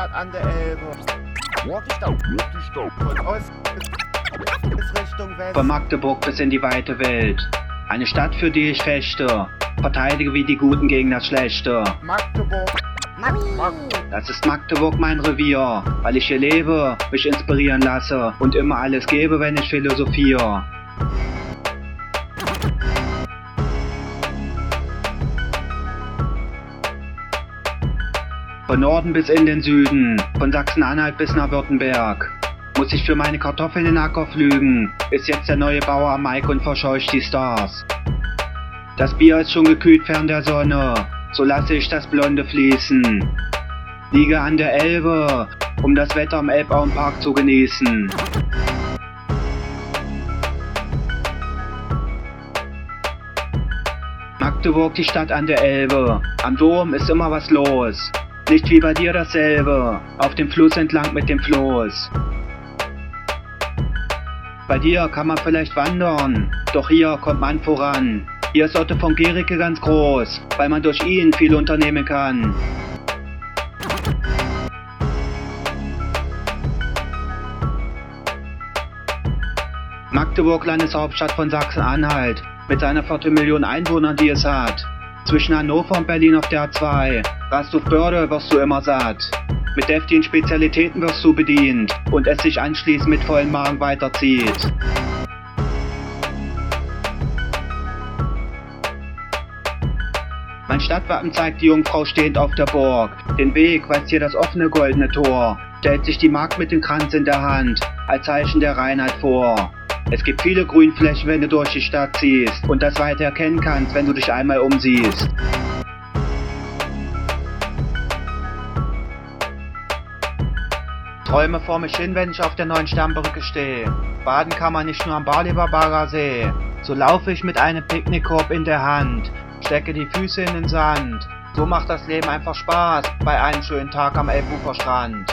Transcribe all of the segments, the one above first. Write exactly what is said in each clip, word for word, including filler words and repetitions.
Stadt an der Elbe. Die Stadt, die Stadt. Von Ost bis Richtung West. Von Magdeburg bis in die weite Welt. Eine Stadt, für die ich fechte. Verteidige wie die Guten gegen das Schlechte. Magdeburg. Das ist Magdeburg mein Revier, weil ich hier lebe, mich inspirieren lasse und immer alles gebe, wenn ich philosophiere. Von Norden bis in den Süden, von Sachsen-Anhalt bis nach Württemberg. Muss ich für meine Kartoffeln in den Acker pflügen, ist jetzt der neue Bauer am Mike und verscheucht die Stars. Das Bier ist schon gekühlt fern der Sonne, so lasse ich das Blonde fließen. Liege an der Elbe, um das Wetter im Elbauenpark zu genießen. Magdeburg, die Stadt an der Elbe, am Dom ist immer was los. Nicht wie bei dir dasselbe, auf dem Fluss entlang mit dem Floß. Bei dir kann man vielleicht wandern, doch hier kommt man voran. Hier ist Otto von Gericke ganz groß, weil man durch ihn viel unternehmen kann. Magdeburg, Landeshauptstadt von Sachsen-Anhalt, mit seiner Viertelmillion Einwohnern, die es hat. Zwischen Hannover und Berlin auf der A zwei, rast auf Börde wirst du immer satt. Mit deftigen Spezialitäten wirst du bedient und es sich anschließend mit vollem Magen weiterzieht. Mein Stadtwappen zeigt die Jungfrau stehend auf der Burg. Den Weg weist hier das offene goldene Tor. Stellt sich die Magd mit dem Kranz in der Hand, als Zeichen der Reinheit vor. Es gibt viele Grünflächen, wenn du durch die Stadt ziehst und das weiter erkennen kannst, wenn du dich einmal umsiehst. Träume vor mich hin, wenn ich auf der neuen Sternbrücke stehe. Baden kann man nicht nur am Balibabarer See. So laufe ich mit einem Picknickkorb in der Hand, stecke die Füße in den Sand. So macht das Leben einfach Spaß bei einem schönen Tag am Elbuferstrand.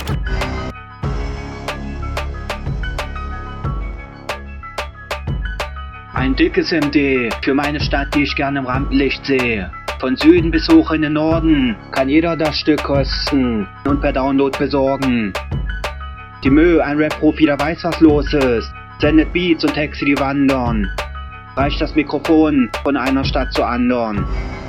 Ein dickes M D für meine Stadt, die ich gerne im Rampenlicht sehe. Von Süden bis hoch in den Norden kann jeder das Stück kosten und per Download besorgen. Die Mö, ein Rap-Profi, der weiß, was los ist, sendet Beats und Texte, die wandern. Reicht das Mikrofon von einer Stadt zur anderen.